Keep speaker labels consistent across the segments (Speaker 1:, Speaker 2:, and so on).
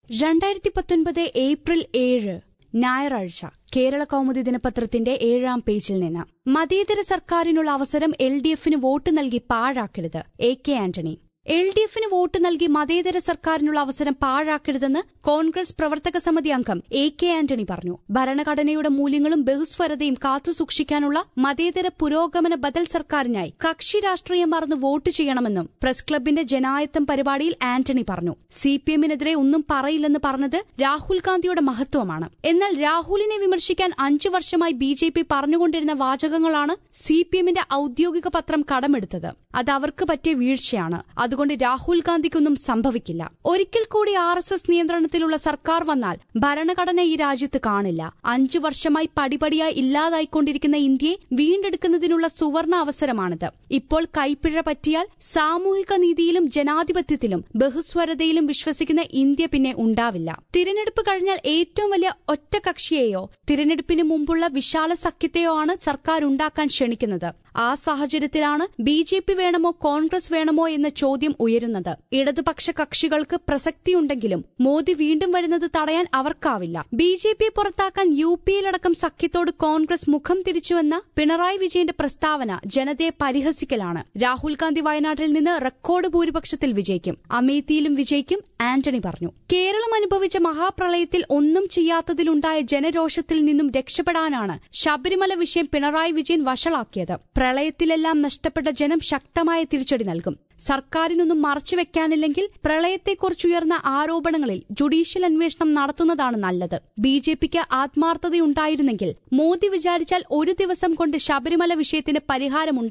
Speaker 1: 2019 April 7 ഞായറാഴ്ച കേരള കൗമുദി ദിനപത്രത്തിന്റെ 7-ാം പേജിൽ നിന്ന് മതേതര സർക്കാരിനുള്ള അവസരം എൽഡിഎഫിന് വോട്ട് നൽകി പാഴാക്കരുത് എ.കെ. ആന്റണി. എൽഡിഎഫിന് വോട്ട് നൽകി മതേതര സർക്കാരിനുള്ള അവസരം പാഴാക്കരുതെന്ന് കോൺഗ്രസ് പ്രവർത്തക സമിതി അംഗം എ.കെ. ആന്റണി പറഞ്ഞു. ഭരണഘടനയുടെ മൂല്യങ്ങളും ബഹുസ്വരതയും കാത്തുസൂക്ഷിക്കാനുള്ള മതേതര പുരോഗമന ബദൽ സർക്കാരിനായി കക്ഷി രാഷ്ട്രീയം മറന്ന് വോട്ട് ചെയ്യണമെന്നും പ്രസ് ക്ലബിന്റെ ജനായത്തം പരിപാടിയിൽ ആന്റണി പറഞ്ഞു. സിപിഎമ്മിനെതിരെ ഒന്നും പറയില്ലെന്ന് പറഞ്ഞത് രാഹുൽ ഗാന്ധിയുടെ മഹത്വമാണ്. എന്നാൽ രാഹുലിനെ വിമർശിക്കാൻ 5 വർഷമായി ബിജെപി പറഞ്ഞുകൊണ്ടിരുന്ന വാചകങ്ങളാണ് സിപിഎമ്മിന്റെ ഔദ്യോഗിക പത്രം കടമെടുത്തത്. അത് അവർക്ക് പറ്റിയ വീഴ്ചയാണ്. അതുകൊണ്ട് രാഹുൽ ഗാന്ധിക്കൊന്നും സംഭവിക്കില്ല. ഒരിക്കൽ കൂടി RSS നിയന്ത്രണത്തിലുള്ള സർക്കാർ വന്നാൽ ഭരണഘടന ഈ രാജ്യത്ത് കാണില്ല. 5 വർഷമായി പടിപടിയായി ഇല്ലാതായിക്കൊണ്ടിരിക്കുന്ന ഇന്ത്യയെ വീണ്ടെടുക്കുന്നതിനുള്ള സുവർണ അവസരമാണിത്. ഇപ്പോൾ കൈപ്പിഴ പറ്റിയാൽ സാമൂഹിക നീതിയിലും ജനാധിപത്യത്തിലും ബഹുസ്വരതയിലും വിശ്വസിക്കുന്ന ഇന്ത്യ പിന്നെ ഉണ്ടാവില്ല. തിരഞ്ഞെടുപ്പ് കഴിഞ്ഞാൽ ഏറ്റവും വലിയ ഒറ്റകക്ഷിയെയോ തിരഞ്ഞെടുപ്പിന് മുമ്പുള്ള വിശാല സഖ്യത്തെയോ ആണ് സർക്കാർ ഉണ്ടാക്കാൻ ക്ഷണിക്കുന്നത്. ആ സാഹചര്യത്തിലാണ് ബിജെപി വേണമോ കോൺഗ്രസ് വേണമോ എന്ന ചോദ്യം ഉയരുന്നത്. ഇടതുപക്ഷ കക്ഷികൾക്ക് പ്രസക്തിയുണ്ടെങ്കിലും മോദി വീണ്ടും വരുന്നത് തടയാൻ അവർക്കാവില്ല. ബിജെപിയെ പുറത്താക്കാൻ യുപിയിലടക്കം സഖ്യത്തോട് കോൺഗ്രസ് മുഖം തിരിച്ചുവെന്ന പിണറായി വിജയന്റെ പ്രസ്താവന ജനതയെ പരിഹസിക്കലാണ്. രാഹുൽ ഗാന്ധി വയനാട്ടിൽ നിന്ന് റെക്കോർഡ് ഭൂരിപക്ഷത്തിൽ വിജയിക്കും, അമേത്തിയിലും വിജയിക്കും, ആന്റണി പറഞ്ഞു. കേരളം അനുഭവിച്ച മഹാപ്രളയത്തിൽ ഒന്നും ചെയ്യാത്തതിലുണ്ടായ ജനരോഷത്തിൽ നിന്നും രക്ഷപ്പെടാനാണ് ശബരിമല വിഷയം പിണറായി വിജയൻ വഷളാക്കിയത്. പ്രളയത്തിലെല്ലാം നഷ്ടപ്പെട്ട ജനം ശക്തമായ തിരിച്ചടി നൽകും. സർക്കാരിനൊന്നും മറച്ചുവെക്കാനില്ലെങ്കിൽ പ്രളയത്തെക്കുറിച്ചുയർന്ന ആരോപണങ്ങളിൽ ജുഡീഷ്യൽ അന്വേഷണം നടത്തുന്നതാണ് നല്ലത്. ബിജെപിക്ക് ആത്മാർത്ഥതയുണ്ടായിരുന്നെങ്കിൽ മോദി വിചാരിച്ചാൽ ഒരു ദിവസം കൊണ്ട് ശബരിമല വിഷയത്തിന്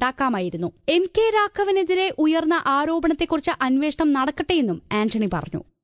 Speaker 1: പരിഹാരമുണ്ടാക്കാമായിരുന്നു. എം കെ രാഘവനെതിരെ ഉയർന്ന ആരോപണത്തെക്കുറിച്ച് അന്വേഷണം നടക്കട്ടെയെന്നും ആന്റണി പറഞ്ഞു.